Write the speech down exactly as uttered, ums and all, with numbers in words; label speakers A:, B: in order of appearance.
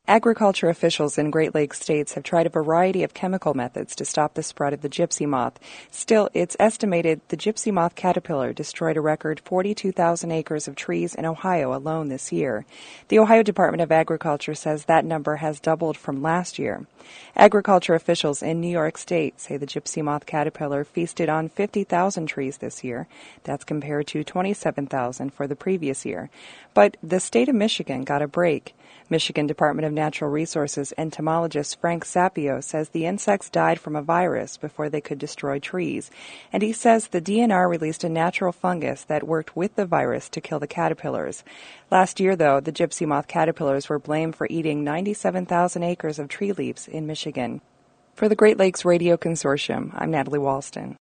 A: Agriculture officials in Great Lakes states have tried a variety of chemical methods to stop the spread of the gypsy moth. Still, it's estimated the gypsy moth caterpillar destroyed a record forty-two thousand acres of trees in Ohio alone this year. The Ohio Department of Agriculture says that number has doubled from last year. Agriculture officials in New York State say the gypsy moth caterpillar feasted on fifty thousand trees this year. That's compared to twenty-seven thousand for the previous year. But the state of Michigan got a break. Michigan Department of Natural Resources entomologist Frank Sapio says the insects died from a virus before they could destroy trees. And he says the D N R released a natural fungus that worked with the virus to kill the caterpillars. Last year, though, the gypsy moth caterpillars were blamed for eating ninety-seven thousand acres of tree leaves in Michigan. For the Great Lakes Radio Consortium, I'm Natalie Walston.